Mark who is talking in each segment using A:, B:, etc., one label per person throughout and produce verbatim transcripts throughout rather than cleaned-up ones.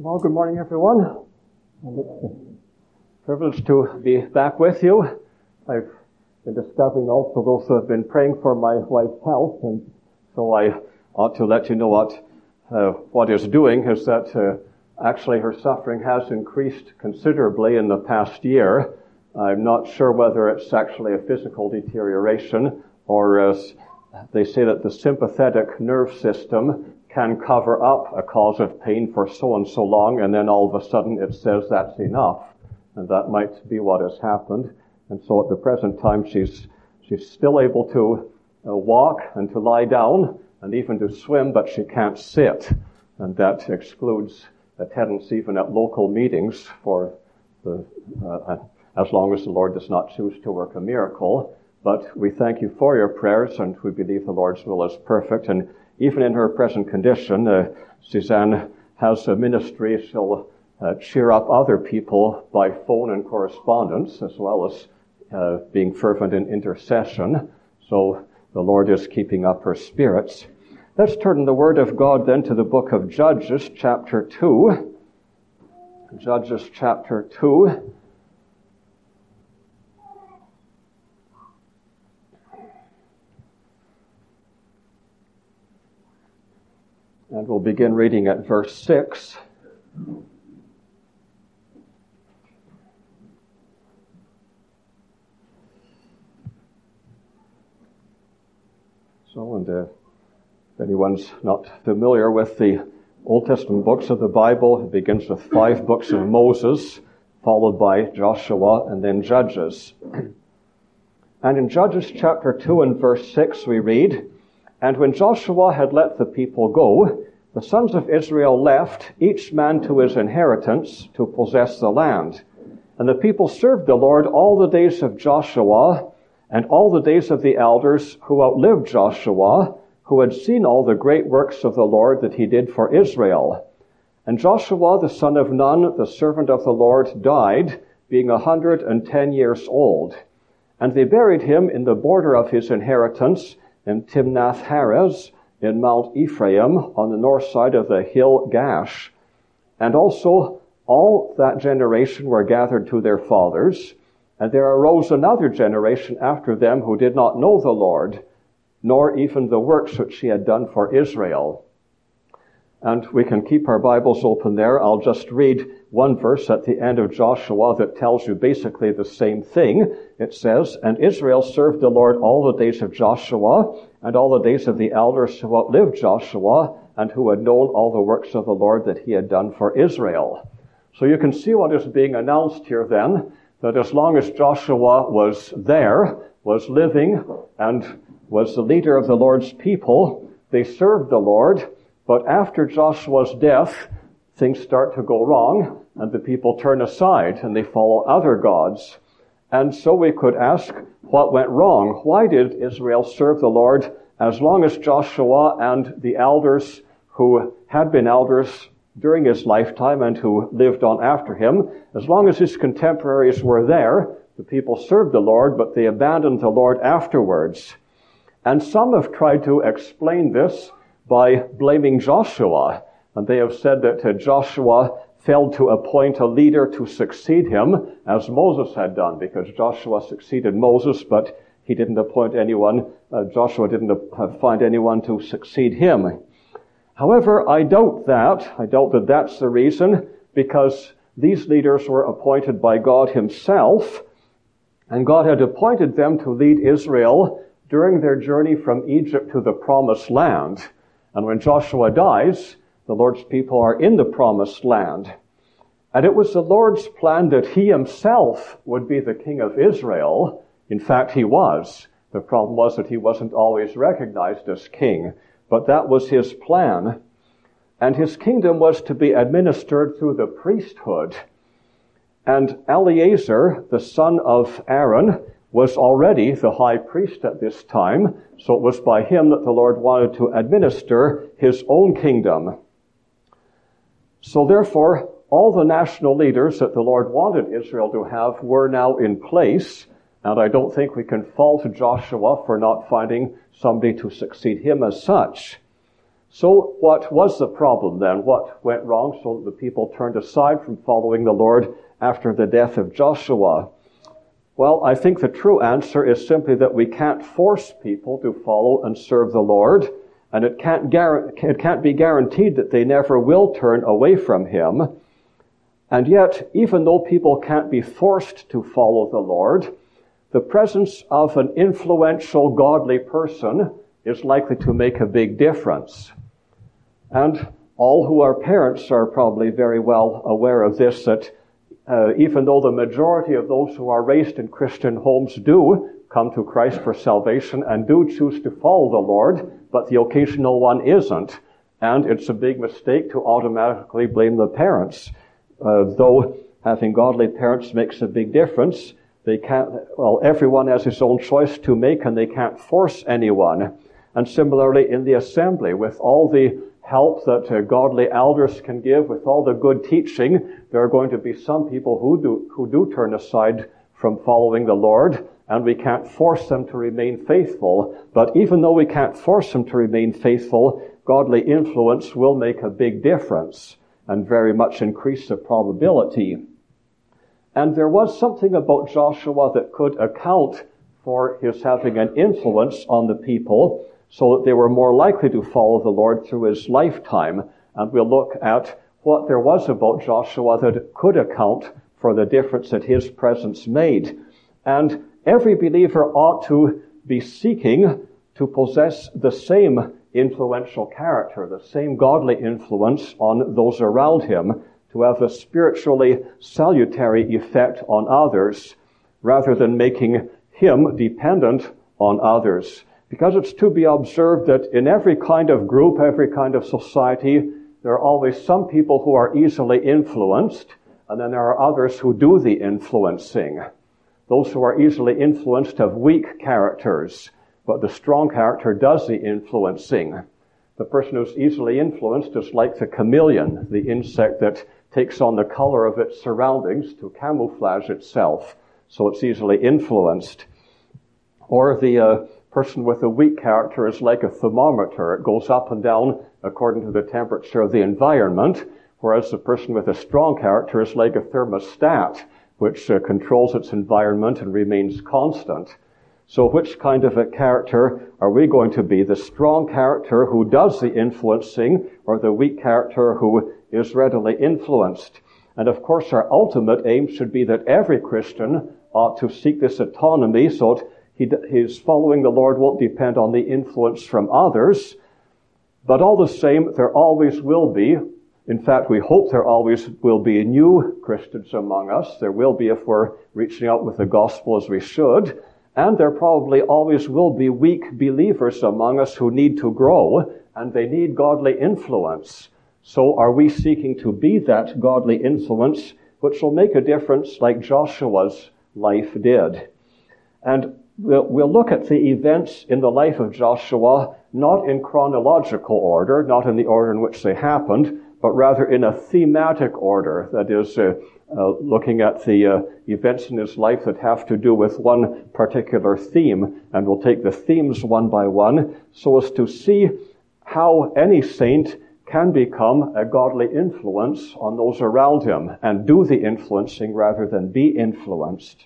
A: Well, good morning, everyone. It's a privilege to be back with you. I've been discovering also those who have been praying for my wife's health, and so I ought to let you know what uh, what is doing is that uh, actually her suffering has increased considerably in the past year. I'm not sure whether it's actually a physical deterioration or as they say that the sympathetic nerve system can cover up a cause of pain for so and so long, and then all of a sudden it says that's enough. And that might be what has happened. And so at the present time she's she's still able to uh, walk and to lie down and even to swim, but she can't sit. And that excludes attendance even at local meetings for the uh, as long as the Lord does not choose to work a miracle. But we thank you for your prayers, and we believe the Lord's will is perfect. And even in her present condition, uh, Suzanne has a ministry. She'll uh, cheer up other people by phone and correspondence, as well as uh, being fervent in intercession. So the Lord is keeping up her spirits. Let's turn the Word of God then to the book of Judges, chapter two. Judges, chapter two. And we'll begin reading at verse six. So, and uh, if anyone's not familiar with the Old Testament books of the Bible, it begins with five books of Moses, followed by Joshua and then Judges. And in Judges chapter two and verse six we read, "And when Joshua had let the people go, the sons of Israel left, each man to his inheritance, to possess the land. And the people served the Lord all the days of Joshua, and all the days of the elders who outlived Joshua, who had seen all the great works of the Lord that he did for Israel. And Joshua the son of Nun, the servant of the Lord, died, being a hundred and ten years old. And they buried him in the border of his inheritance, in Timnath-Heres, in Mount Ephraim, on the north side of the hill Gash. And also all that generation were gathered to their fathers, and there arose another generation after them who did not know the Lord, nor even the works which he had done for Israel." And we can keep our Bibles open there. I'll just read one verse at the end of Joshua that tells you basically the same thing. It says, "And Israel served the Lord all the days of Joshua, and all the days of the elders who outlived Joshua, and who had known all the works of the Lord that he had done for Israel." So you can see what is being announced here then, that as long as Joshua was there, was living, and was the leader of the Lord's people, they served the Lord. But after Joshua's death, things start to go wrong, and the people turn aside, and they follow other gods. And so we could ask, what went wrong? Why did Israel serve the Lord as long as Joshua and the elders who had been elders during his lifetime and who lived on after him, as long as his contemporaries were there, the people served the Lord, but they abandoned the Lord afterwards? And some have tried to explain this by blaming Joshua. And they have said that uh, Joshua failed to appoint a leader to succeed him, as Moses had done, because Joshua succeeded Moses, but he didn't appoint anyone, uh, Joshua didn't uh, find anyone to succeed him. However, I doubt that. I doubt that that's the reason, because these leaders were appointed by God himself, and God had appointed them to lead Israel during their journey from Egypt to the Promised Land. And when Joshua dies, the Lord's people are in the Promised Land. And it was the Lord's plan that he himself would be the king of Israel. In fact, he was. The problem was that he wasn't always recognized as king. But that was his plan. And his kingdom was to be administered through the priesthood. And Eleazar, the son of Aaron, was already the high priest at this time, so it was by him that the Lord wanted to administer his own kingdom. So therefore, all the national leaders that the Lord wanted Israel to have were now in place, and I don't think we can fault Joshua for not finding somebody to succeed him as such. So what was the problem then? What went wrong so that the people turned aside from following the Lord after the death of Joshua? Well, I think the true answer is simply that we can't force people to follow and serve the Lord, and it can't, gar- it can't be guaranteed that they never will turn away from Him. And yet, even though people can't be forced to follow the Lord, the presence of an influential, godly person is likely to make a big difference. And all who are parents are probably very well aware of this, that uh, even though the majority of those who are raised in Christian homes do come to Christ for salvation and do choose to follow the Lord, but the occasional one isn't. And it's a big mistake to automatically blame the parents. Uh, though having godly parents makes a big difference, they can't, well, everyone has his own choice to make and they can't force anyone. And similarly in the assembly, with all the help that uh, godly elders can give, with all the good teaching, there are going to be some people who do, who do turn aside from following the Lord, and we can't force them to remain faithful. But even though we can't force them to remain faithful, godly influence will make a big difference and very much increase the probability. And there was something about Joshua that could account for his having an influence on the people so that they were more likely to follow the Lord through his lifetime. And we'll look at what there was about Joshua that could account for the difference that his presence made. And every believer ought to be seeking to possess the same influential character, the same godly influence on those around him, to have a spiritually salutary effect on others, rather than making him dependent on others. Because it's to be observed that in every kind of group, every kind of society, there are always some people who are easily influenced, and then there are others who do the influencing. Those who are easily influenced have weak characters, but the strong character does the influencing. The person who's easily influenced is like the chameleon, the insect that takes on the color of its surroundings to camouflage itself, so it's easily influenced. Or the uh, person with a weak character is like a thermometer. It goes up and down according to the temperature of the environment, whereas the person with a strong character is like a thermostat, which uh, controls its environment and remains constant. So which kind of a character are we going to be? The strong character who does the influencing, or the weak character who is readily influenced? And of course our ultimate aim should be that every Christian ought to seek this autonomy so that he, his following the Lord won't depend on the influence from others. But all the same, there always will be, in fact, we hope there always will be new Christians among us. There will be if we're reaching out with the gospel as we should. And there probably always will be weak believers among us who need to grow, and they need godly influence. So are we seeking to be that godly influence, which will make a difference like Joshua's life did? And we'll, we'll look at the events in the life of Joshua, not in chronological order, not in the order in which they happened, but rather in a thematic order, that is, uh, uh, looking at the uh, events in his life that have to do with one particular theme, and we'll take the themes one by one, so as to see how any saint can become a godly influence on those around him, and do the influencing rather than be influenced.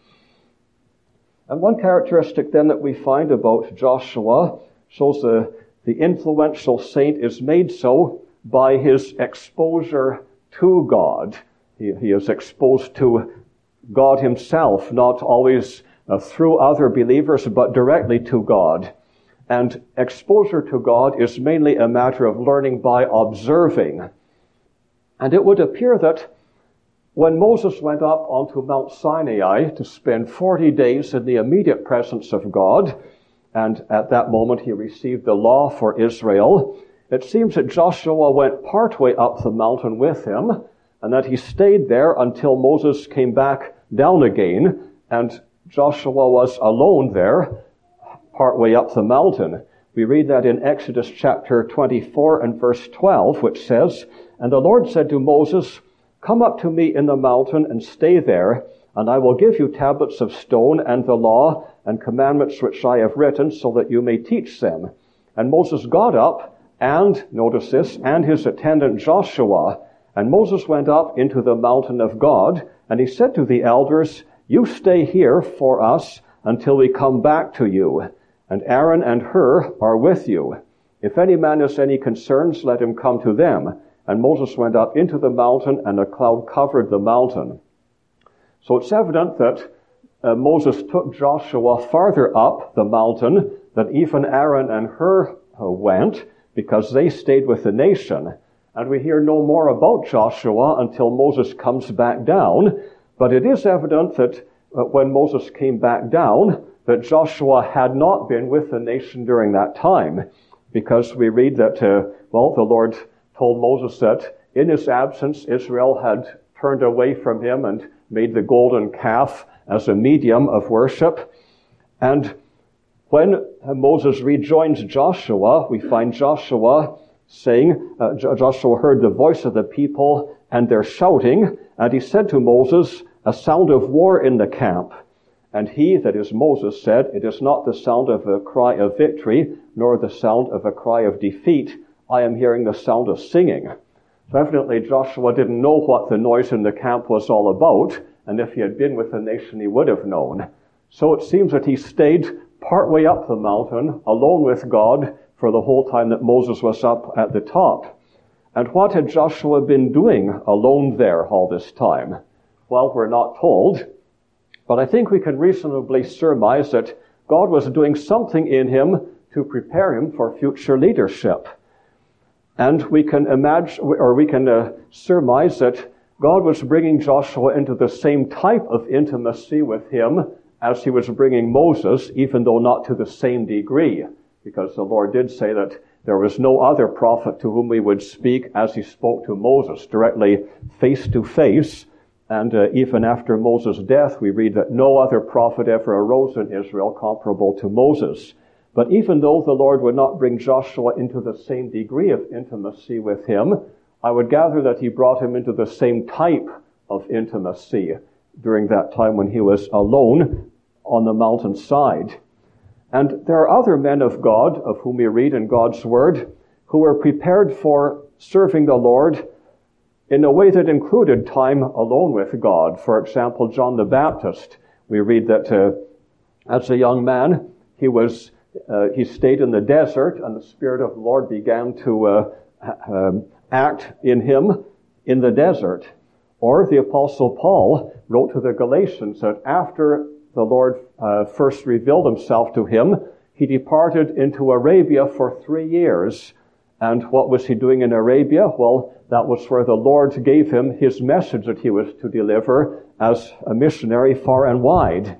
A: And one characteristic then that we find about Joshua shows the, the influential saint is made so by his exposure to God. He, he is exposed to God himself, not always uh, through other believers, but directly to God. And exposure to God is mainly a matter of learning by observing. And it would appear that when Moses went up onto Mount Sinai to spend forty days in the immediate presence of God, and at that moment he received the law for Israel, it seems that Joshua went partway up the mountain with him, and that he stayed there until Moses came back down again, and Joshua was alone there, partway up the mountain. We read that in Exodus chapter twenty-four and verse twelve, which says, "And the Lord said to Moses, 'Come up to me in the mountain and stay there, and I will give you tablets of stone and the law and commandments which I have written, so that you may teach them.' And Moses got up and, notice this, and his attendant Joshua. And Moses went up into the mountain of God, and he said to the elders, "You stay here for us until we come back to you. And Aaron and Hur are with you. If any man has any concerns, let him come to them." And Moses went up into the mountain, and a cloud covered the mountain. So it's evident that uh, Moses took Joshua farther up the mountain than even Aaron and Hur uh, went, because they stayed with the nation. And we hear no more about Joshua until Moses comes back down. But it is evident that uh, when Moses came back down, that Joshua had not been with the nation during that time. Because we read that, uh, well, the Lord told Moses that in his absence, Israel had turned away from him and made the golden calf as a medium of worship. And when Moses rejoins Joshua, we find Joshua saying, uh, Joshua heard the voice of the people and their shouting, and he said to Moses, "A sound of war in the camp." And he, that is Moses, said, "It is not the sound of a cry of victory, nor the sound of a cry of defeat. I am hearing the sound of singing." So evidently Joshua didn't know what the noise in the camp was all about, and if he had been with the nation, he would have known. So it seems that he stayed partway up the mountain, alone with God, for the whole time that Moses was up at the top. And what had Joshua been doing alone there all this time? Well, we're not told, but I think we can reasonably surmise that God was doing something in him to prepare him for future leadership. And we can imagine, or we can uh, surmise that God was bringing Joshua into the same type of intimacy with him as he was bringing Moses, even though not to the same degree, because the Lord did say that there was no other prophet to whom we would speak as he spoke to Moses, directly face to face. And uh, even after Moses' death, we read that no other prophet ever arose in Israel comparable to Moses. But even though the Lord would not bring Joshua into the same degree of intimacy with him, I would gather that he brought him into the same type of intimacy during that time when he was alone on the mountainside. And there are other men of God, of whom we read in God's Word, who were prepared for serving the Lord in a way that included time alone with God. For example, John the Baptist. We read that uh, as a young man, he was uh, he stayed in the desert, and the Spirit of the Lord began to uh, um, act in him in the desert. Or the Apostle Paul wrote to the Galatians that after the Lord uh, first revealed himself to him, he departed into Arabia for three years. And what was he doing in Arabia? Well, that was where the Lord gave him his message that he was to deliver as a missionary far and wide.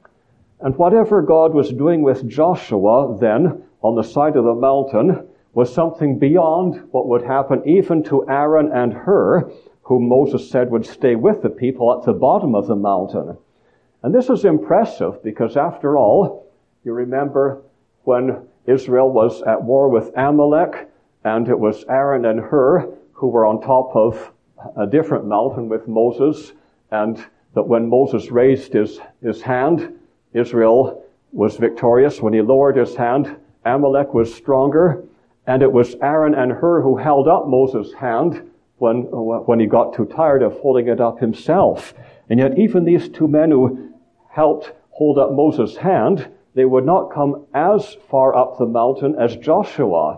A: And whatever God was doing with Joshua then on the side of the mountain was something beyond what would happen even to Aaron and Hur, whom Moses said would stay with the people at the bottom of the mountain. And this is impressive because, after all, you remember when Israel was at war with Amalek, and it was Aaron and Hur who were on top of a different mountain with Moses, and that when Moses raised his, his hand, Israel was victorious. When he lowered his hand, Amalek was stronger, and it was Aaron and Hur who held up Moses' hand when, when he got too tired of holding it up himself. And yet even these two men who helped hold up Moses' hand, they would not come as far up the mountain as Joshua.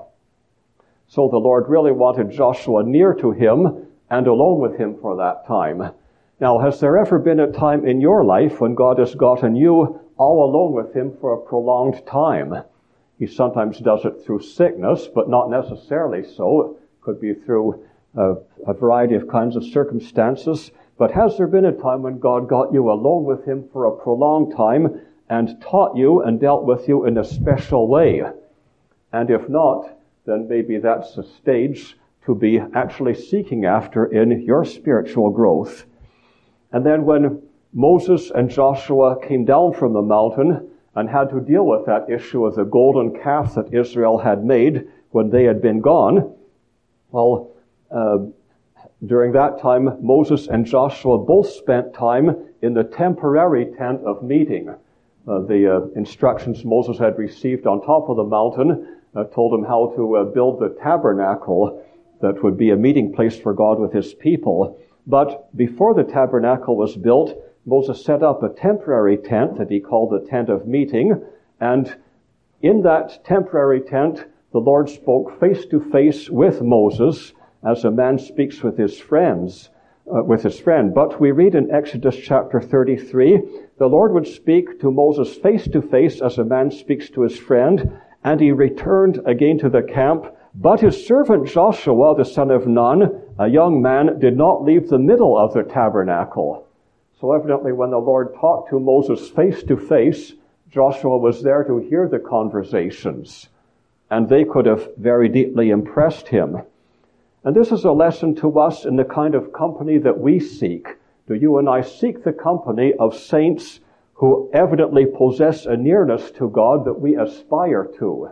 A: So the Lord really wanted Joshua near to him and alone with him for that time. Now, has there ever been a time in your life when God has gotten you all alone with him for a prolonged time? He sometimes does it through sickness, but not necessarily so. It could be through a, a variety of kinds of circumstances. But has there been a time when God got you alone with him for a prolonged time and taught you and dealt with you in a special way? And if not, then maybe that's a stage to be actually seeking after in your spiritual growth. And then when Moses and Joshua came down from the mountain and had to deal with that issue of the golden calf that Israel had made when they had been gone, well, uh, during that time, Moses and Joshua both spent time in the temporary tent of meeting. Uh, the uh, instructions Moses had received on top of the mountain uh, told him how to uh, build the tabernacle that would be a meeting place for God with his people. But before the tabernacle was built, Moses set up a temporary tent that he called the tent of meeting. And in that temporary tent, the Lord spoke face to face with Moses as a man speaks with his friends, uh, with his friend. But we read in Exodus chapter thirty-three, the Lord would speak to Moses face to face as a man speaks to his friend, and he returned again to the camp. But his servant Joshua, the son of Nun, a young man, did not leave the middle of the tabernacle. So evidently when the Lord talked to Moses face to face, Joshua was there to hear the conversations, and they could have very deeply impressed him. And this is a lesson to us in the kind of company that we seek. Do you and I seek the company of saints who evidently possess a nearness to God that we aspire to?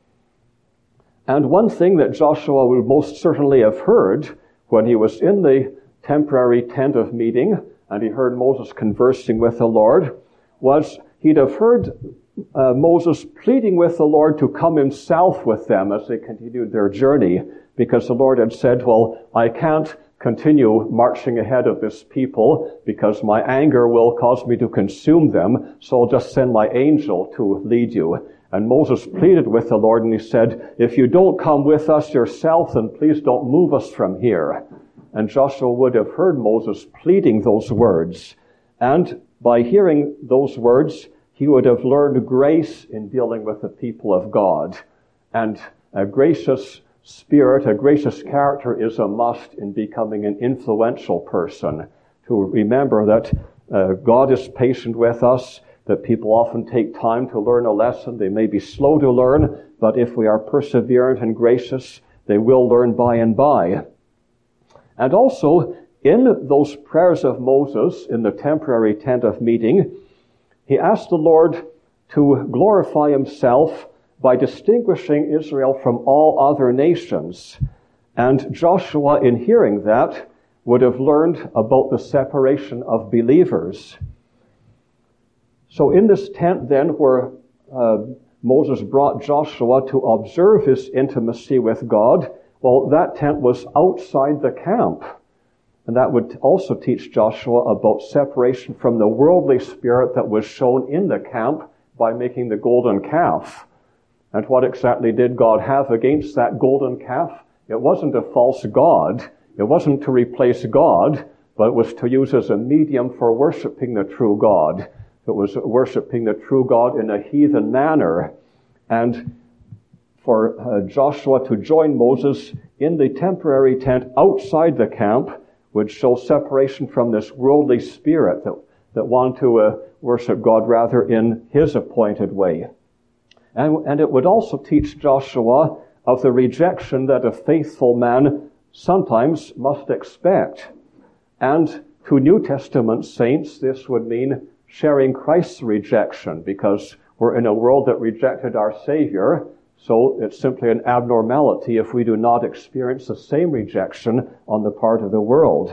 A: And one thing that Joshua would most certainly have heard when he was in the temporary tent of meeting and he heard Moses conversing with the Lord was he'd have heard uh, Moses pleading with the Lord to come himself with them as they continued their journey, because the Lord had said, well, I can't continue marching ahead of this people because my anger will cause me to consume them, so I'll just send my angel to lead you. And Moses pleaded with the Lord, and he said, if you don't come with us yourself, then please don't move us from here. And Joshua would have heard Moses pleading those words. And by hearing those words, he would have learned grace in dealing with the people of God. And a gracious spirit, a gracious character is a must in becoming an influential person. To remember that uh, God is patient with us, that people often take time to learn a lesson. They may be slow to learn, but if we are perseverant and gracious, they will learn by and by. And also, in those prayers of Moses in the temporary tent of meeting, he asked the Lord to glorify himself by distinguishing Israel from all other nations. And Joshua, in hearing that, would have learned about the separation of believers. So in this tent then where uh, Moses brought Joshua to observe his intimacy with God, well, that tent was outside the camp. And that would also teach Joshua about separation from the worldly spirit that was shown in the camp by making the golden calf. And what exactly did God have against that golden calf? It wasn't a false god. It wasn't to replace God, but it was to use as a medium for worshiping the true God. It was worshiping the true God in a heathen manner. And for uh, Joshua to join Moses in the temporary tent outside the camp would show separation from this worldly spirit that, that want to uh, worship God rather in his appointed way. And, and it would also teach Joshua of the rejection that a faithful man sometimes must expect. And to New Testament saints, this would mean sharing Christ's rejection, because we're in a world that rejected our Savior, so it's simply an abnormality if we do not experience the same rejection on the part of the world.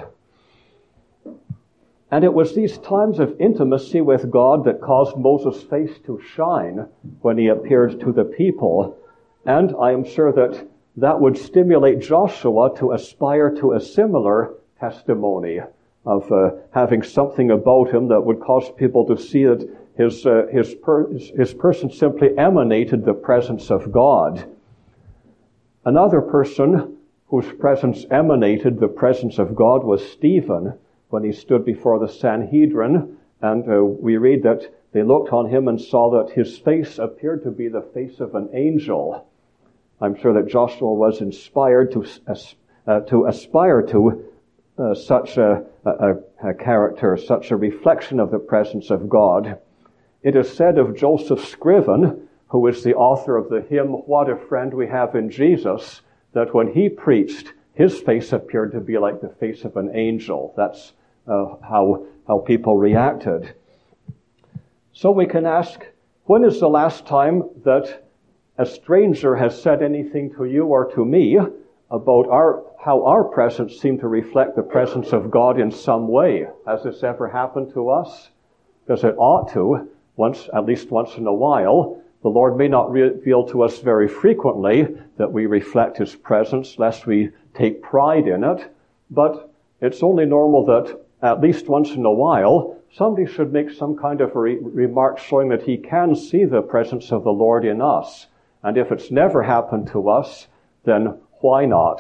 A: And it was these times of intimacy with God that caused Moses' face to shine when he appeared to the people. And I am sure that that would stimulate Joshua to aspire to a similar testimony of uh, having something about him that would cause people to see that his uh, his, per- his person simply emanated the presence of God. Another person whose presence emanated the presence of God was Stephen, when he stood before the Sanhedrin, and uh, we read that they looked on him and saw that his face appeared to be the face of an angel. I'm sure that Joshua was inspired to uh, to aspire to uh, such a, a, a character, such a reflection of the presence of God. It is said of Joseph Scriven, who is the author of the hymn, "What a Friend We Have in Jesus," that when he preached, his face appeared to be like the face of an angel. That's uh, how, how people reacted. So we can ask, when is the last time that a stranger has said anything to you or to me about our how our presence seemed to reflect the presence of God in some way? Has this ever happened to us? Because it ought to, once, at least once in a while. The Lord may not reveal to us very frequently that we reflect His presence, lest we take pride in it, but it's only normal that at least once in a while, somebody should make some kind of a re- remark showing that he can see the presence of the Lord in us. And if it's never happened to us, then why not?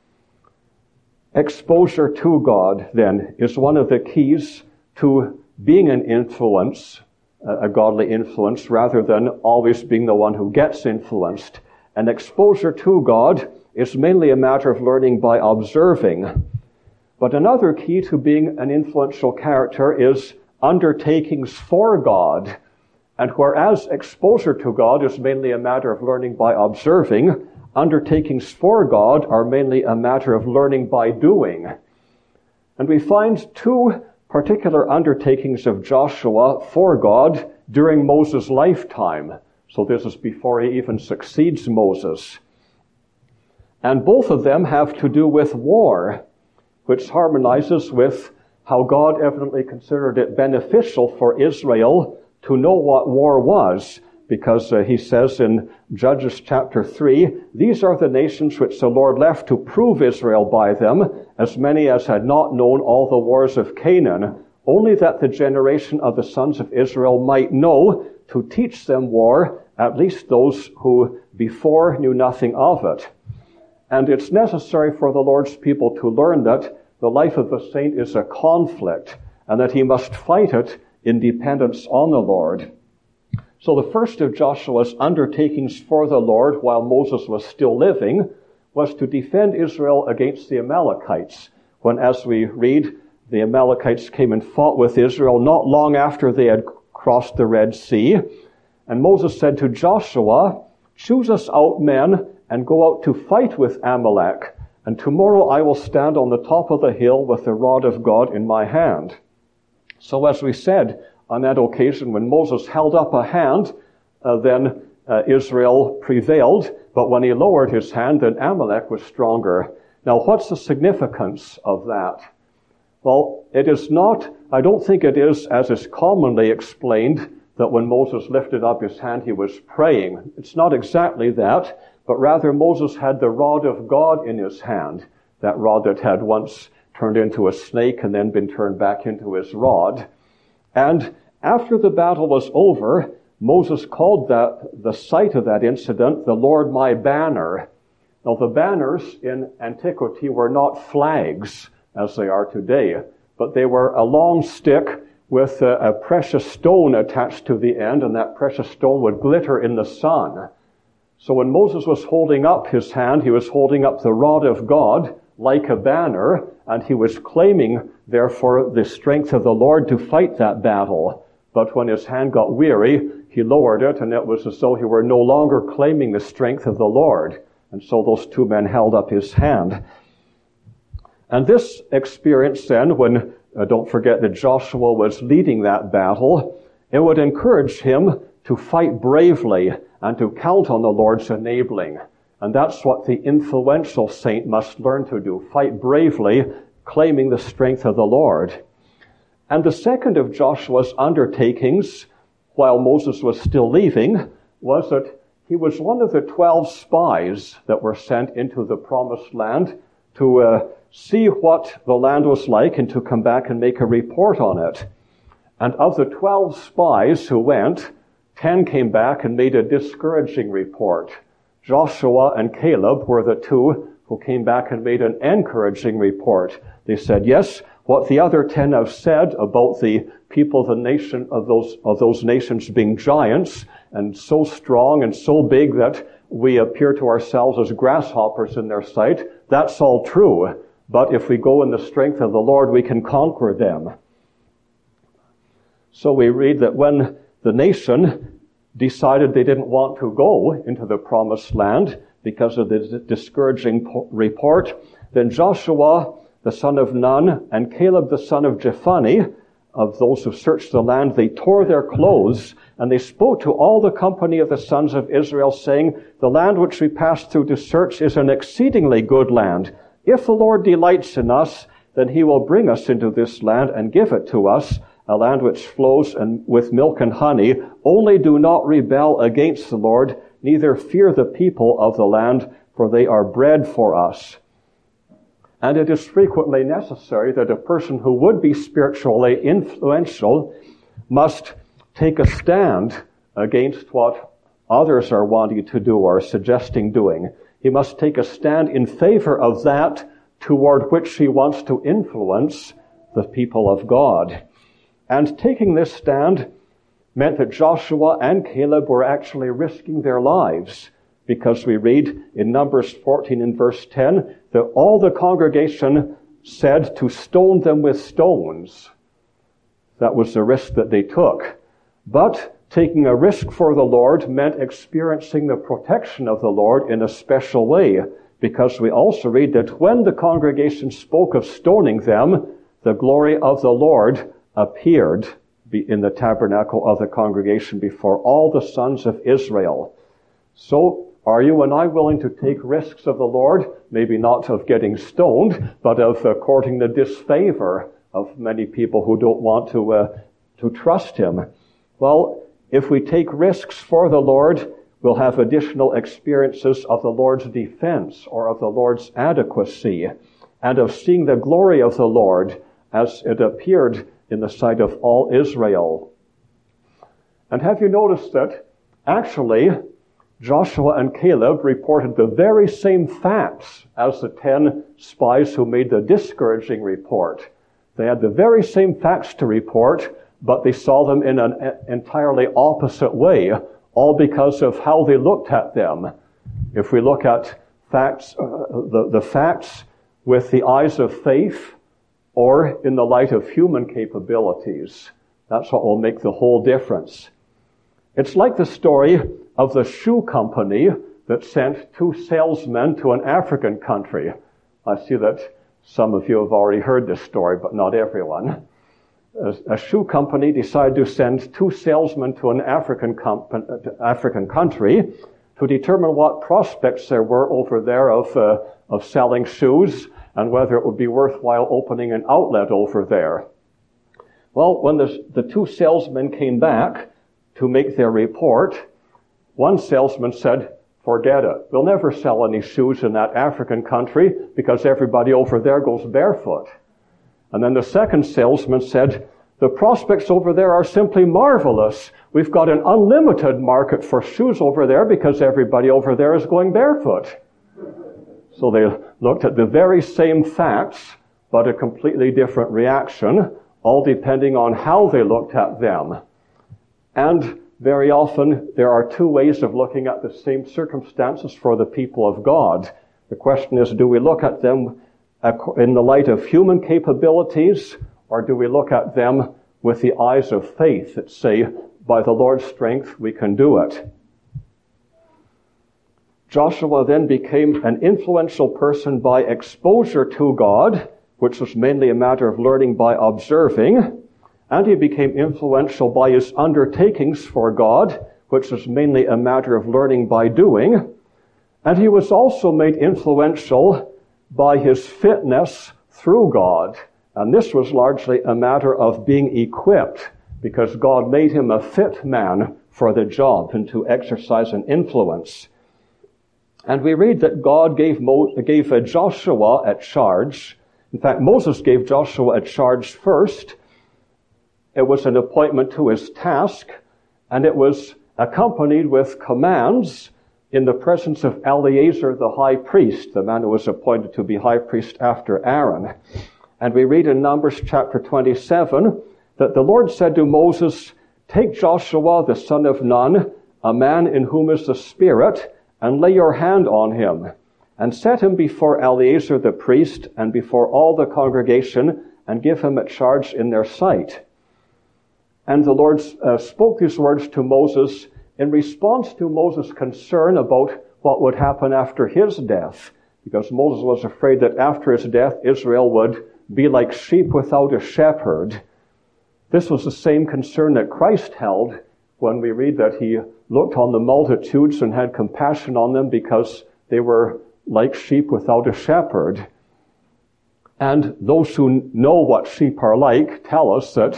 A: Exposure to God, then, is one of the keys to being an influence, a godly influence, rather than always being the one who gets influenced. And exposure to God is mainly a matter of learning by observing. But another key to being an influential character is undertakings for God. And whereas exposure to God is mainly a matter of learning by observing, undertakings for God are mainly a matter of learning by doing. And we find two particular undertakings of Joshua for God during Moses' lifetime. So this is before he even succeeds Moses. And both of them have to do with war, which harmonizes with how God evidently considered it beneficial for Israel to know what war was, because uh, he says in Judges chapter three, "These are the nations which the Lord left to prove Israel by them, as many as had not known all the wars of Canaan, only that the generation of the sons of Israel might know, to teach them war, at least those who before knew nothing of it." And it's necessary for the Lord's people to learn that the life of the saint is a conflict, and that he must fight it in dependence on the Lord. So the first of Joshua's undertakings for the Lord while Moses was still living was to defend Israel against the Amalekites, when, as we read, the Amalekites came and fought with Israel not long after they had crossed the Red Sea. And Moses said to Joshua, "Choose us out men and go out to fight with Amalek, and tomorrow I will stand on the top of the hill with the rod of God in my hand." So as we said, on that occasion when Moses held up a hand, uh, then uh, Israel prevailed, but when he lowered his hand, then Amalek was stronger. Now what's the significance of that? Well, it is not, I don't think it is, as is commonly explained, that when Moses lifted up his hand he was praying. It's not exactly that, but rather Moses had the rod of God in his hand, that rod that had once turned into a snake and then been turned back into his rod. And after the battle was over, Moses called that, the site of that incident, "the Lord my banner." Now the banners in antiquity were not flags as they are today, but they were a long stick with a, a precious stone attached to the end, and that precious stone would glitter in the sun. So when Moses was holding up his hand, he was holding up the rod of God like a banner, and he was claiming, therefore, the strength of the Lord to fight that battle. But when his hand got weary, he lowered it, and it was as though he were no longer claiming the strength of the Lord. And so those two men held up his hand. And this experience then, when, uh, don't forget that Joshua was leading that battle, it would encourage him to fight bravely and to count on the Lord's enabling. And that's what the influential saint must learn to do, fight bravely, claiming the strength of the Lord. And the second of Joshua's undertakings, while Moses was still leaving, was that he was one of the twelve spies that were sent into the promised land to uh, see what the land was like and to come back and make a report on it. And of the twelve spies who went, ten came back and made a discouraging report. Joshua and Caleb were the two who came back and made an encouraging report. They said, yes, what the other ten have said about the people, the nation of those, of those nations being giants and so strong and so big that we appear to ourselves as grasshoppers in their sight, that's all true. But if we go in the strength of the Lord, we can conquer them. So we read that when the nation decided they didn't want to go into the promised land because of the discouraging report, then Joshua, the son of Nun, and Caleb, the son of Jephunneh, of those who searched the land, they tore their clothes, and they spoke to all the company of the sons of Israel, saying, "The land which we passed through to search is an exceedingly good land. If the Lord delights in us, then he will bring us into this land and give it to us, a land which flows and with milk and honey, only do not rebel against the Lord, neither fear the people of the land, for they are bread for us. And it is frequently necessary that a person who would be spiritually influential must take a stand against what others are wanting to do or suggesting doing. He must take a stand in favor of that toward which he wants to influence the people of God. And taking this stand meant that Joshua and Caleb were actually risking their lives, because we read in Numbers fourteen and verse ten that all the congregation said to stone them with stones. That was the risk that they took. But taking a risk for the Lord meant experiencing the protection of the Lord in a special way, because we also read that when the congregation spoke of stoning them, the glory of the Lord appeared in the tabernacle of the congregation before all the sons of Israel. So, are you and I willing to take risks of the Lord? Maybe not of getting stoned, but of uh, courting the disfavor of many people who don't want to uh, to trust Him. Well, if we take risks for the Lord, we'll have additional experiences of the Lord's defense or of the Lord's adequacy and of seeing the glory of the Lord as it appeared in the sight of all Israel. And have you noticed that actually Joshua and Caleb reported the very same facts as the ten spies who made the discouraging report. They had the very same facts to report, but they saw them in an entirely opposite way, all because of how they looked at them. If we look at facts, uh, the, the facts with the eyes of faith or in the light of human capabilities, that's what will make the whole difference. It's like the story of the shoe company that sent two salesmen to an African country. I see that some of you have already heard this story, but not everyone. A, a shoe company decided to send two salesmen to an African, comp- African country to determine what prospects there were over there of, uh, of selling shoes and whether it would be worthwhile opening an outlet over there. Well, when the, the two salesmen came back to make their report, one salesman said, "Forget it. We'll never sell any shoes in that African country because everybody over there goes barefoot." And then the second salesman said, "The prospects over there are simply marvelous. We've got an unlimited market for shoes over there because everybody over there is going barefoot." So they looked at the very same facts, but a completely different reaction, all depending on how they looked at them. And very often, there are two ways of looking at the same circumstances for the people of God. The question is, do we look at them in the light of human capabilities, or do we look at them with the eyes of faith that say, by the Lord's strength, we can do it? Joshua then became an influential person by exposure to God, which was mainly a matter of learning by observing, and he became influential by his undertakings for God, which was mainly a matter of learning by doing. And he was also made influential by his fitness through God. And this was largely a matter of being equipped, because God made him a fit man for the job and to exercise an influence. And we read that God gave, Mo- gave Joshua a charge. In fact, Moses gave Joshua a charge first. It was an appointment to his task, and it was accompanied with commands in the presence of Eleazar the high priest, the man who was appointed to be high priest after Aaron. And we read in Numbers chapter twenty-seven that the Lord said to Moses, "Take Joshua the son of Nun, a man in whom is the Spirit, and lay your hand on him, and set him before Eleazar the priest and before all the congregation, and give him a charge in their sight." And the Lord uh, spoke these words to Moses in response to Moses' concern about what would happen after his death, because Moses was afraid that after his death, Israel would be like sheep without a shepherd. This was the same concern that Christ held when we read that he looked on the multitudes and had compassion on them because they were like sheep without a shepherd. And those who know what sheep are like tell us that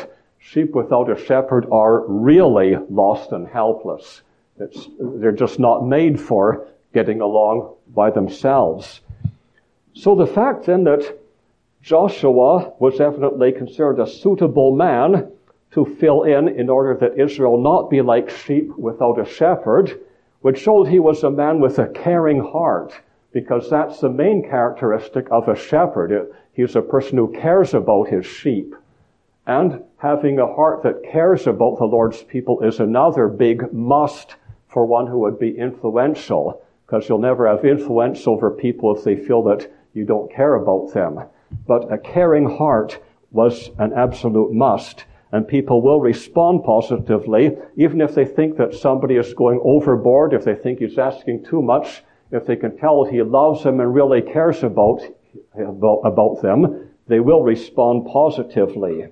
A: Sheep without a shepherd are really lost and helpless. It's, they're just not made for getting along by themselves. So the fact then that Joshua was evidently considered a suitable man to fill in in order that Israel not be like sheep without a shepherd would show that he was a man with a caring heart, because that's the main characteristic of a shepherd. He's a person who cares about his sheep. And having a heart that cares about the Lord's people is another big must for one who would be influential, because you'll never have influence over people if they feel that you don't care about them. But a caring heart was an absolute must, and people will respond positively, even if they think that somebody is going overboard, if they think he's asking too much, if they can tell that he loves them and really cares about, about, about them, they will respond positively.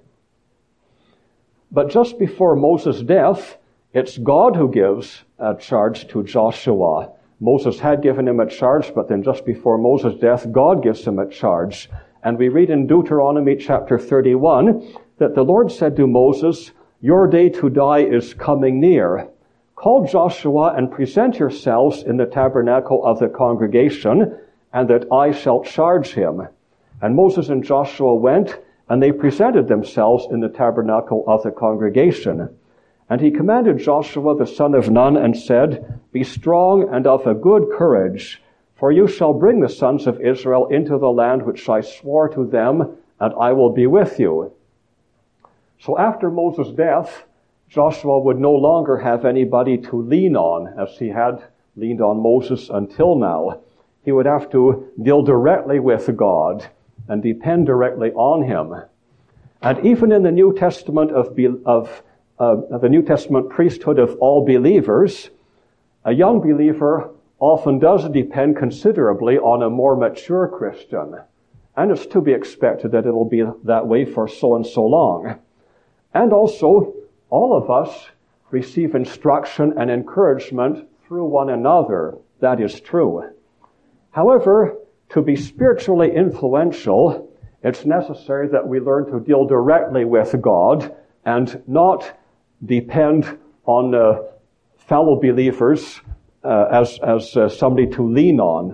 A: But just before Moses' death, it's God who gives a charge to Joshua. Moses had given him a charge, but then just before Moses' death, God gives him a charge. And we read in Deuteronomy chapter thirty-one that the Lord said to Moses, "Your day to die is coming near. Call Joshua and present yourselves in the tabernacle of the congregation, and that I shall charge him." And Moses and Joshua went, and they presented themselves in the tabernacle of the congregation. And he commanded Joshua the son of Nun and said, "Be strong and of a good courage, for you shall bring the sons of Israel into the land which I swore to them, and I will be with you." So after Moses' death, Joshua would no longer have anybody to lean on, as he had leaned on Moses until now. He would have to deal directly with God and depend directly on him. And even in the New Testament of, of uh, the New Testament priesthood of all believers, a young believer often does depend considerably on a more mature Christian. And it's to be expected that it'll be that way for so and so long. And also, all of us receive instruction and encouragement through one another. That is true. However, to be spiritually influential, it's necessary that we learn to deal directly with God and not depend on uh, fellow believers uh, as, as uh, somebody to lean on.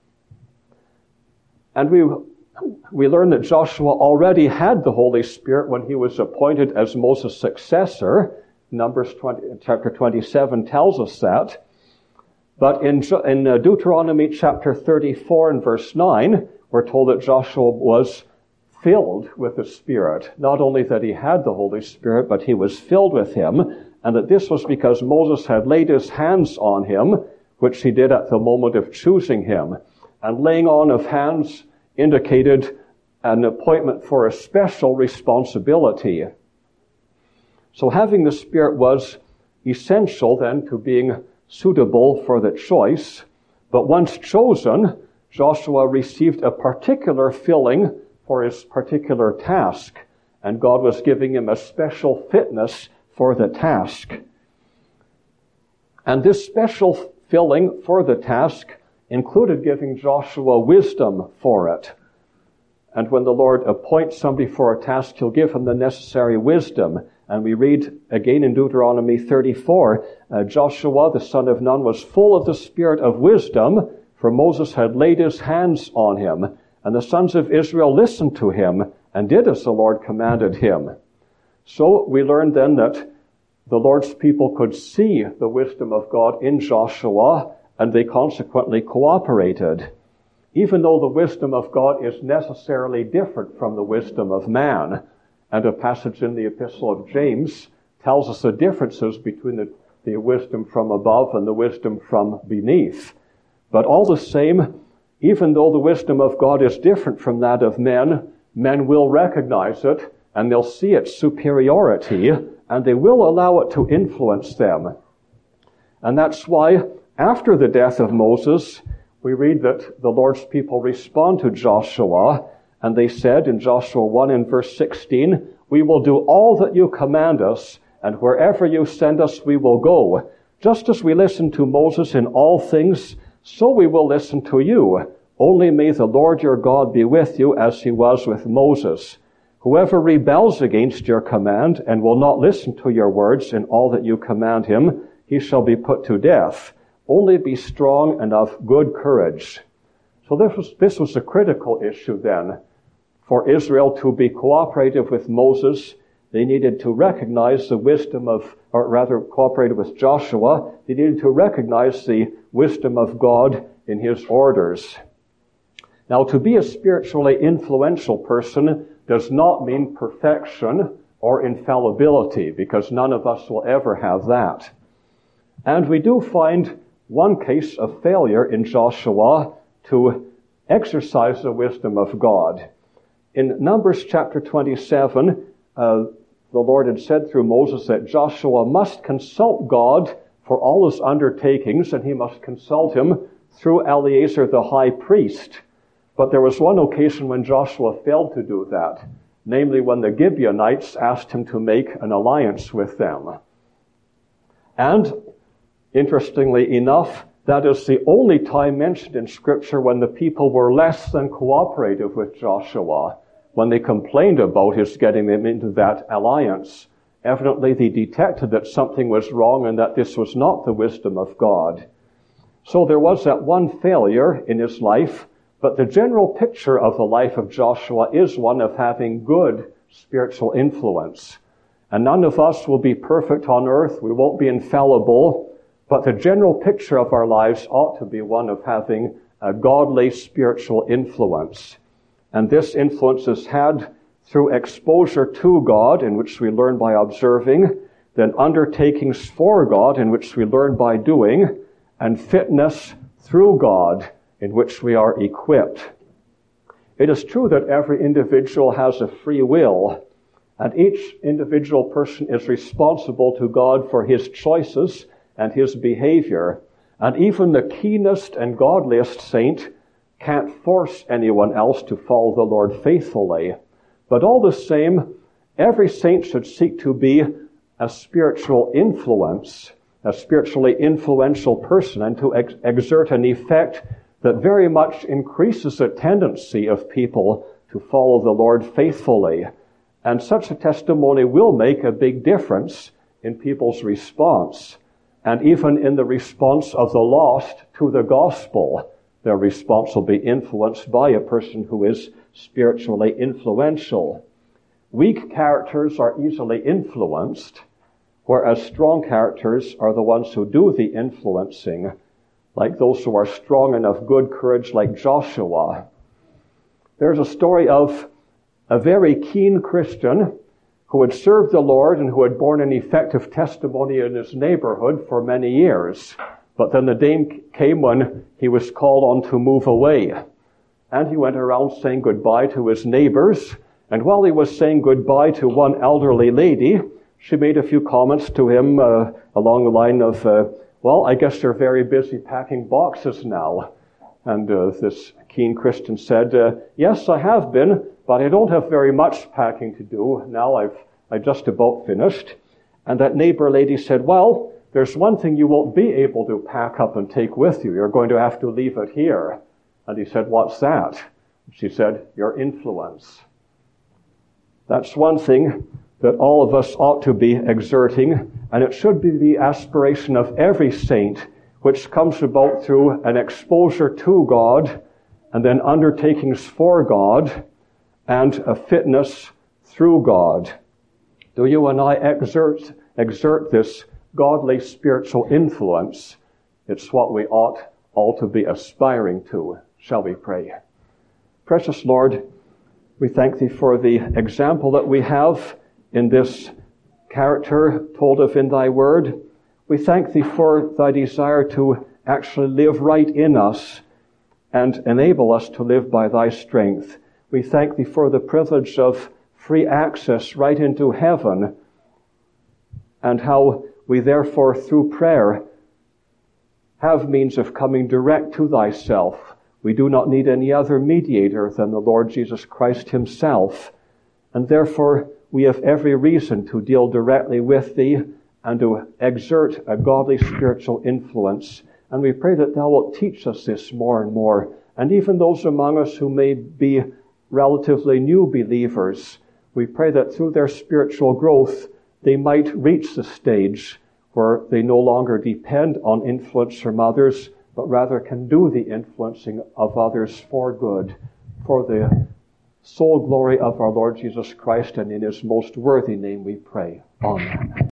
A: And we we learn that Joshua already had the Holy Spirit when he was appointed as Moses' successor. Numbers twenty, chapter twenty-seven tells us that. But in, in Deuteronomy chapter thirty-four and verse nine, we're told that Joshua was filled with the Spirit. Not only that he had the Holy Spirit, but he was filled with him, and that this was because Moses had laid his hands on him, which he did at the moment of choosing him. And laying on of hands indicated an appointment for a special responsibility. So having the Spirit was essential then to being suitable for the choice, but once chosen, Joshua received a particular filling for his particular task, and God was giving him a special fitness for the task. And this special filling for the task included giving Joshua wisdom for it. And when the Lord appoints somebody for a task, he'll give him the necessary wisdom. And we read again in Deuteronomy thirty-four, uh, Joshua, the son of Nun, was full of the spirit of wisdom, for Moses had laid his hands on him. And the sons of Israel listened to him and did as the Lord commanded him. So we learned then that the Lord's people could see the wisdom of God in Joshua, and they consequently cooperated. Even though the wisdom of God is necessarily different from the wisdom of man. And a passage in the Epistle of James tells us the differences between the, the wisdom from above and the wisdom from beneath. But all the same, even though the wisdom of God is different from that of men, men will recognize it, and they'll see its superiority, and they will allow it to influence them. And that's why, after the death of Moses, we read that the Lord's people respond to Joshua, and they said in Joshua one and verse sixteen, "We will do all that you command us, and wherever you send us we will go. Just as we listened to Moses in all things, so we will listen to you. Only may the Lord your God be with you as he was with Moses. Whoever rebels against your command and will not listen to your words in all that you command him, he shall be put to death. Only be strong and of good courage. So this was, this was a critical issue then. For Israel to be cooperative with Moses, they needed to recognize the wisdom of, or rather cooperated with Joshua, they needed to recognize the wisdom of God in his orders. Now, to be a spiritually influential person does not mean perfection or infallibility, because none of us will ever have that. And we do find one case of failure in Joshua to exercise the wisdom of God. In Numbers chapter twenty-seven, uh, the Lord had said through Moses that Joshua must consult God for all his undertakings, and he must consult him through Eleazar the high priest. But there was one occasion when Joshua failed to do that, namely when the Gibeonites asked him to make an alliance with them. And, interestingly enough, that is the only time mentioned in Scripture when the people were less than cooperative with Joshua, when they complained about his getting them into that alliance. Evidently, they detected that something was wrong and that this was not the wisdom of God. So there was that one failure in his life, but the general picture of the life of Joshua is one of having good spiritual influence. And none of us will be perfect on earth. We won't be infallible. But the general picture of our lives ought to be one of having a godly spiritual influence. And this influence is had through exposure to God, in which we learn by observing, then undertakings for God, in which we learn by doing, and fitness through God, in which we are equipped. It is true that every individual has a free will, and each individual person is responsible to God for his choices and his behavior. And even the keenest and godliest saint can't force anyone else to follow the Lord faithfully. But all the same, every saint should seek to be a spiritual influence, a spiritually influential person, and to ex- exert an effect that very much increases the tendency of people to follow the Lord faithfully. And such a testimony will make a big difference in people's response, and even in the response of the lost to the gospel. Their response will be influenced by a person who is spiritually influential. Weak characters are easily influenced, whereas strong characters are the ones who do the influencing, like those who are strong and of good courage like Joshua. There's a story of a very keen Christian who had served the Lord and who had borne an effective testimony in his neighborhood for many years. But then the day came when he was called on to move away. And he went around saying goodbye to his neighbors. And while he was saying goodbye to one elderly lady, she made a few comments to him uh, along the line of, uh, well, I guess you're very busy packing boxes now. And uh, this keen Christian said, uh, yes, I have been, but I don't have very much packing to do. Now I've I just about finished. And that neighbor lady said, well, there's one thing you won't be able to pack up and take with you. You're going to have to leave it here. And he said, what's that? She said, your influence. That's one thing that all of us ought to be exerting, and it should be the aspiration of every saint, which comes about through an exposure to God, and then undertakings for God, and a fitness through God. Do you and I exert, exert this godly spiritual influence? It's what we ought all to be aspiring to. Shall we pray? Precious Lord, we thank Thee for the example that we have in this character told of in Thy Word. We thank Thee for Thy desire to actually live right in us and enable us to live by Thy strength. We thank Thee for the privilege of free access right into heaven, and how we therefore through prayer have means of coming direct to Thyself. We do not need any other mediator than the Lord Jesus Christ Himself, and therefore we have every reason to deal directly with Thee and to exert a godly spiritual influence. And we pray that Thou wilt teach us this more and more. And even those among us who may be relatively new believers, We pray that through their spiritual growth, they might reach the stage where they no longer depend on influence from others, but rather can do the influencing of others for good, for the sole glory of our Lord Jesus Christ, and in his most worthy name we pray. Amen.